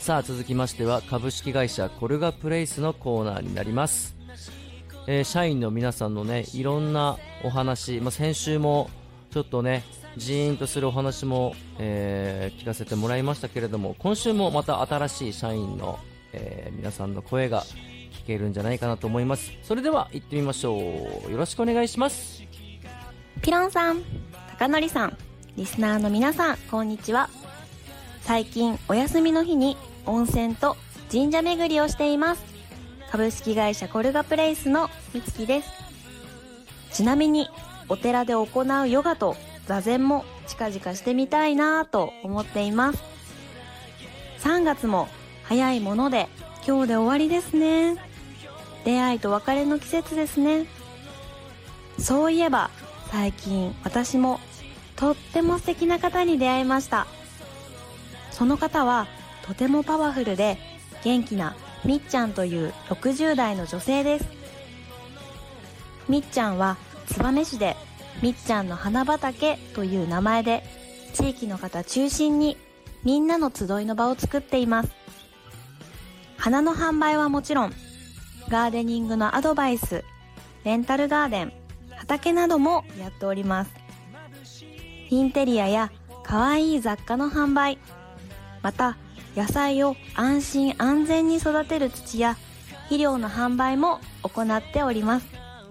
さあ続きましては株式会社コルガプレイスのコーナーになります。社員の皆さんのねいろんなお話、先週もちょっとねジーンとするお話も、聞かせてもらいましたけれども、今週もまた新しい社員の、皆さんの声が聞けるんじゃないかなと思います。それでは行ってみましょう。よろしくお願いします。 ピロンさん、高則さん、リスナーの皆さん、こんにちは。最近お休みの日に温泉と神社巡りをしています。株式会社コルガプレイスのみつきです。ちなみにお寺で行うヨガと座禅も近々してみたいなと思っています。3月も早いもので今日で終わりですね。出会いと別れの季節ですね。そういえば最近私もとっても素敵な方に出会いました。その方はとてもパワフルで元気なみっちゃんという60代の女性です。みっちゃんは燕市でみっちゃんの花畑という名前で地域の方中心にみんなの集いの場を作っています。花の販売はもちろんガーデニングのアドバイス、レンタルガーデン、畑などもやっております。インテリアやかわいい雑貨の販売、また野菜を安心安全に育てる土や肥料の販売も行っております。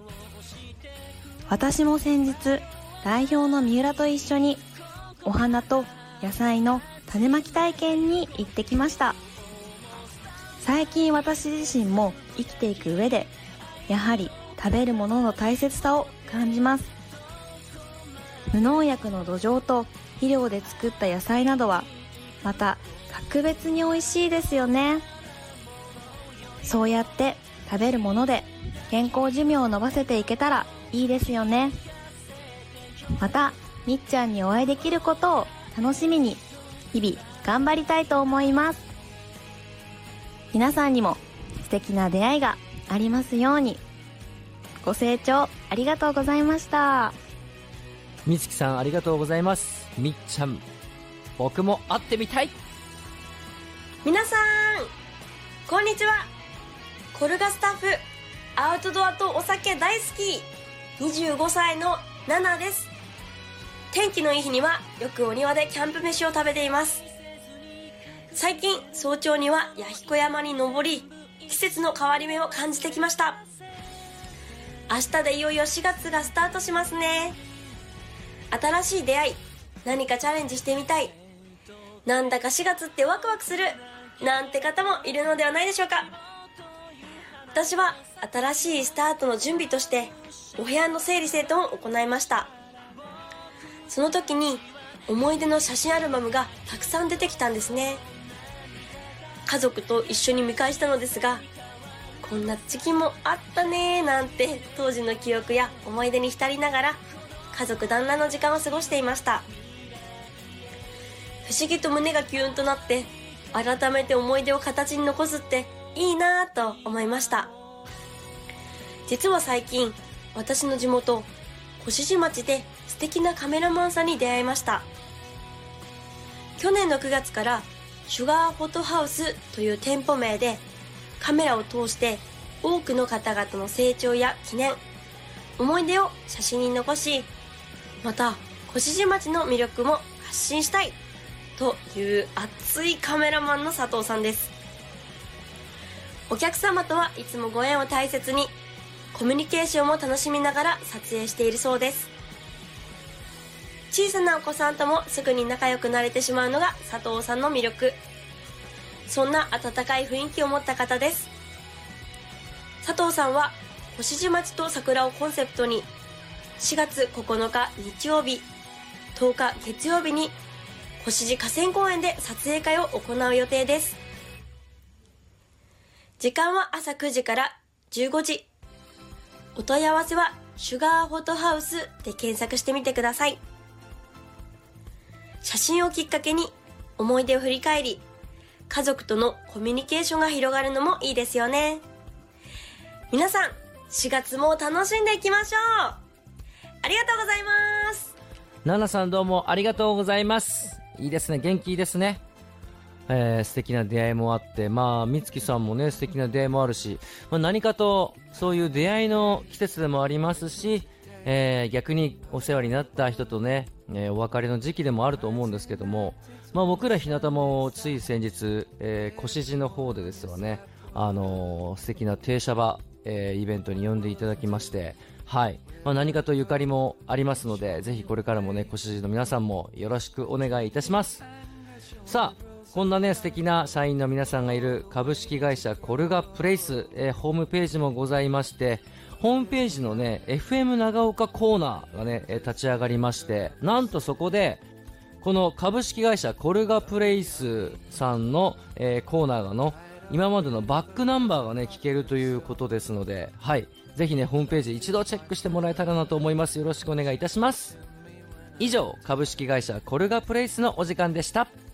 私も先日代表の三浦と一緒にお花と野菜の種まき体験に行ってきました。最近私自身も生きていく上でやはり食べるものの大切さを感じます。無農薬の土壌と肥料で作った野菜などはまた格別に美味しいですよね。そうやって食べるもので健康寿命を伸ばせていけたらいいですよね。またみっちゃんにお会いできることを楽しみに日々頑張りたいと思います。皆さんにも素敵な出会いがありますように。ご清聴ありがとうございました。 みつきさんありがとうございます。みっちゃん、僕も会ってみたい。 皆さんこんにちは。コルガスタッフ、アウトドアとお酒大好き25歳のナナです。天気のいい日にはよくお庭でキャンプ飯を食べています。最近早朝には弥彦山に登り、季節の変わり目を感じてきました。明日でいよいよ4月がスタートしますね。新しい出会い、何かチャレンジしてみたい、なんだか4月ってワクワクするなんて方もいるのではないでしょうか。私は新しいスタートの準備としてお部屋の整理整頓を行いました。その時に思い出の写真アルバムがたくさん出てきたんですね。家族と一緒に見返したのですが、こんな時期もあったねーなんて当時の記憶や思い出に浸りながら家族団らんの時間を過ごしていました。不思議と胸がキューンとなって改めて思い出を形に残すっていいなぁと思いました。実は最近私の地元越路町で素敵なカメラマンさんに出会いました。去年の9月からシュガーフォトハウスという店舗名でカメラを通して多くの方々の成長や記念、思い出を写真に残し、また越路町の魅力も発信したいという熱いカメラマンの佐藤さんです。お客様とはいつもご縁を大切にコミュニケーションも楽しみながら撮影しているそうです。小さなお子さんともすぐに仲良くなれてしまうのが佐藤さんの魅力。そんな温かい雰囲気を持った方です。佐藤さんは越路町と桜をコンセプトに4月9日日曜日、10日月曜日に越路河川公園で撮影会を行う予定です。時間は朝9時から15時。お問い合わせはシュガーフォトハウスで検索してみてください。写真をきっかけに思い出を振り返り、家族とのコミュニケーションが広がるのもいいですよね。皆さん4月も楽しんでいきましょう。ありがとうございます。 ナナさんどうもありがとうございます。いいですね、元気いいですね。 素敵な出会いもあって、美月さんもね素敵な出会いもあるし、何かとそういう出会いの季節でもありますし、逆にお世話になった人とね、お別れの時期でもあると思うんですけども、僕ら日向もつい先日、越路の方でですわね、素敵な停車場、イベントに呼んでいただきまして、はい、何かとゆかりもありますので、ぜひこれからもね越路の皆さんもよろしくお願いいたします。さあ、こんなね素敵な社員の皆さんがいる株式会社コルガプレイス、ホームページもございまして、ホームページのね FM 長岡コーナーがね立ち上がりまして、なんとそこでこの株式会社コルガプレイスさんの、コーナーの今までのバックナンバーがね聞けるということですので、はい、ぜひねホームページ一度チェックしてもらえたらなと思います。よろしくお願いいたします。以上、株式会社コルガプレイスのお時間でした。